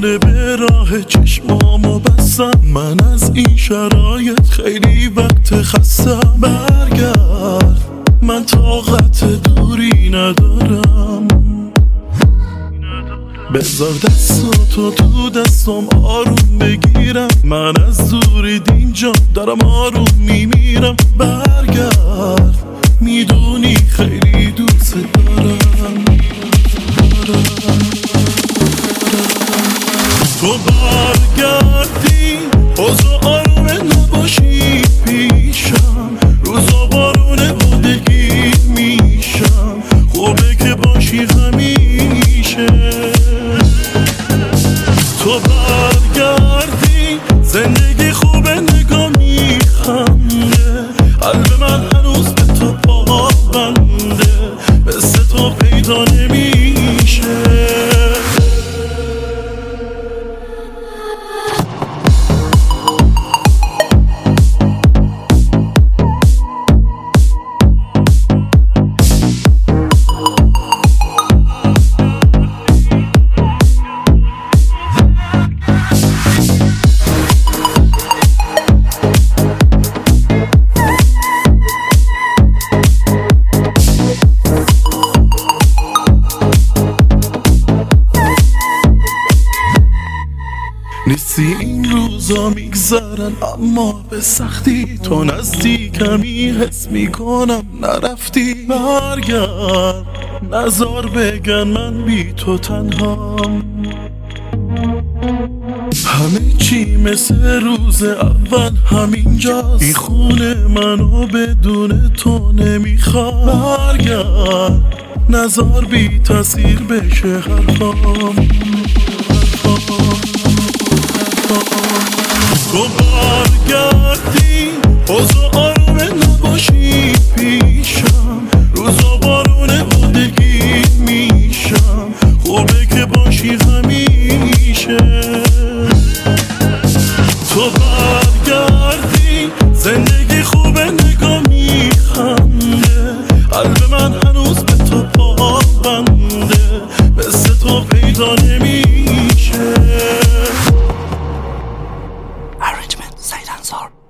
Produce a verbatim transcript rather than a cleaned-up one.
ساله به راه چشمامو بستم، من از این شرایط خیلی وقت خستم. برگرد، من طاقت دوری ندارم، بذار دستاتو تو دستم آروم بگیرم، من از دوری دینجا دارم آروم میمیرم. برگرد، میدونی خیلی دوست دارم, دارم. تو برگردی اوضاع آرومه نباشی پیشم، روزا بارونه بودگی میشم، خوبه که باشی همیشه. تو برگردی زندگی خوبه نگاه میخنده، قلب من هنوز به تو پابنده، مثل تو پیدا نمیشه. نیستی این روزا میگذرن اما به سختی، تو نزدیکمی حس میکنم نرفتی. برگرد، نزار بگن من بی تو تنهام، همه چی مثل روز اول همینجاست، این خونه منو بدون تو نمیخوام. برگرد، نزار بی تاثیر بشه حرفام. تو برگردی اوضاع آرومه نباشی پیشم، روزا بارونه بودگی میشم، خوبه که باشی همیشه. تو برگردی زندگی خوبه نگاه میخنده، قلب من هنوز به تو پابنده، مثل تو پیدا نمیشه. Arrangement Said Ansar.